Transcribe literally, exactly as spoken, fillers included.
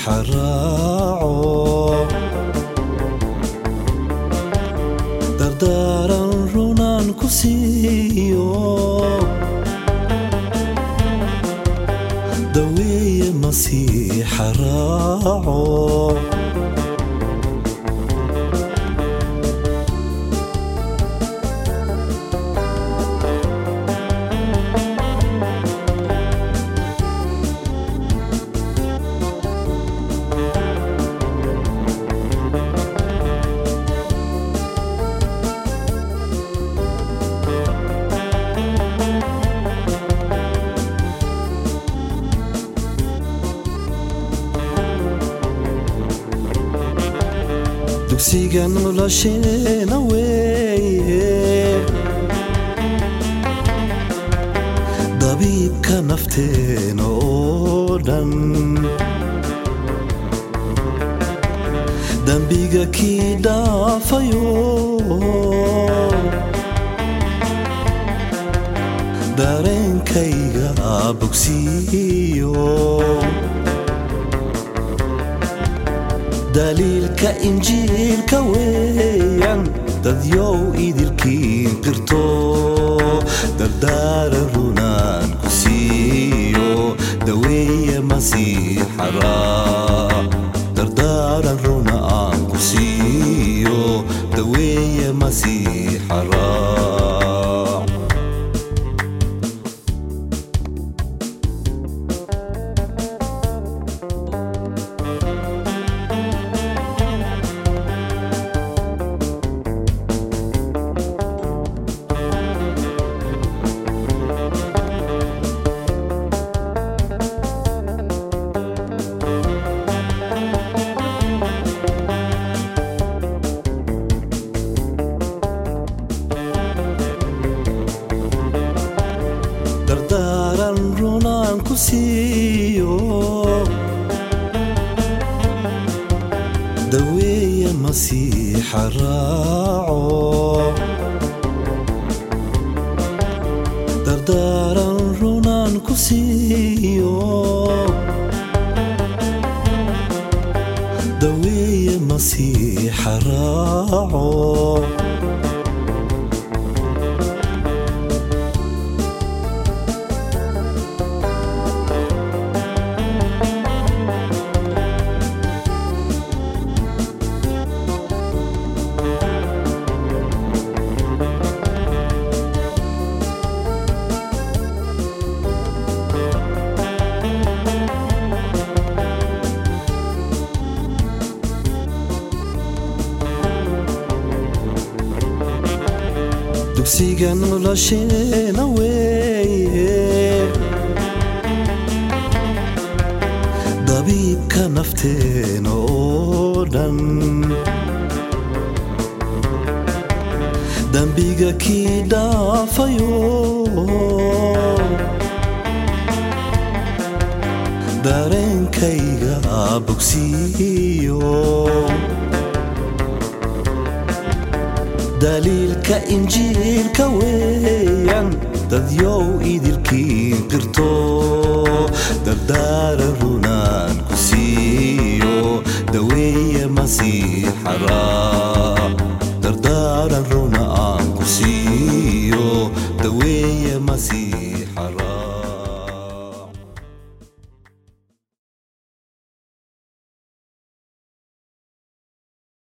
raaco dardaaran runaan ku siiyo daweeye masiixa raaco dugsiga nolosheena weeye dabiibka nafteena oo dhan dambiga kii dhaafayo dareenkayga bogsiiyo daliilka injiilka weeyaan dadyow idilkiin qirto dardaaran runaan ku siiyo daweeye masiixa raac dardaaran runa aan ku siiyo daweeye masiixa raac dardaaran runaan ku siiyo daweeye masiixa raaco dardaaran runaan ku siiyo daweeye masiixa raaco dugsiga nolosheena weeye dabiibka nafteena oo dhan dambiga kii dhaafayo dareenkayga bogsiiyo daliilka injiilka weeyaan dadyow idilkiin qirto dardaaran runaan ku siiyo daweeye masiixa raac dardaaran runa aan ku siiyo